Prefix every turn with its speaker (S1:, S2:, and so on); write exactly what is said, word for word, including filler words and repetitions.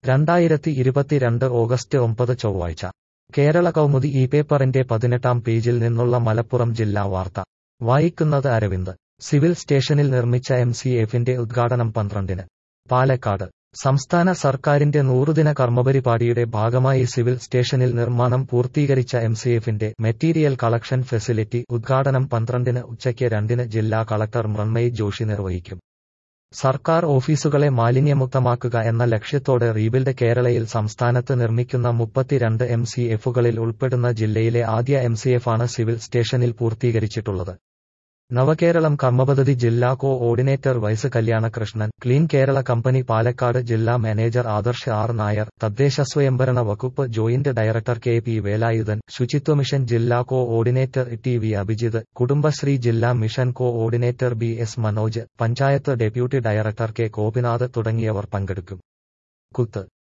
S1: രണ്ടായിരത്തി ഇരുപത്തിരണ്ട് ഓഗസ്റ്റ് ഒമ്പത് ചൊവ്വാഴ്ച കേരള കൗമുദി ഈ പേപ്പറിന്റെ പതിനെട്ടാം പേജിൽ നിന്നുള്ള മലപ്പുറം ജില്ലാ വാർത്ത വായിക്കുന്നത് അരവിന്ദ്. സിവിൽ സ്റ്റേഷനിൽ നിർമ്മിച്ച എം സി എഫിന്റെ ഉദ്ഘാടനം പന്ത്രണ്ടിന്. പാലക്കാട് സംസ്ഥാന സർക്കാരിന്റെ നൂറുദിന കർമ്മപരിപാടിയുടെ ഭാഗമായി സിവിൽ സ്റ്റേഷനിൽ നിർമ്മാണം പൂർത്തീകരിച്ച എം സി എഫിന്റെ മെറ്റീരിയൽ കളക്ഷൻ ഫെസിലിറ്റി ഉദ്ഘാടനം പന്ത്രണ്ടിന് ഉച്ചയ്ക്ക് രണ്ടിന് ജില്ലാ കളക്ടർ മൃണ്മയി ജോഷി നിർവഹിക്കും. സർക്കാർ ഓഫീസുകളെ മാലിന്യമുക്തമാക്കുക എന്ന ലക്ഷ്യത്തോടെ റീബിൽഡ് കേരളയിൽ സംസ്ഥാനത്ത് നിർമ്മിക്കുന്ന മുപ്പത്തിരണ്ട് എം സി എഫുകളിൽ ഉൾപ്പെടുന്ന ജില്ലയിലെ ആദ്യ എം സി എഫാണ് സിവിൽ സ്റ്റേഷനിൽ പൂർത്തീകരിച്ചിട്ടുള്ളത്. നവകേരളം കർമ്മപദ്ധതി ജില്ലാ കോ ഓർഡിനേറ്റർ വൈസ് കല്യാണകൃഷ്ണൻ, ക്ലീൻ കേരള കമ്പനി പാലക്കാട് ജില്ലാ മാനേജർ ആദർശ് ആർ നായർ, തദ്ദേശ സ്വയംഭരണ വകുപ്പ് joint director K P Velayudhan, ശുചിത്വ മിഷൻ ജില്ലാ coordinator T V Abhijith, Kudumbashree ജില്ലാ mission coordinator B S Manoj, panchayat deputy director K Gopinath തുടങ്ങിയവർ പങ്കെടുക്കും. കുത്ത്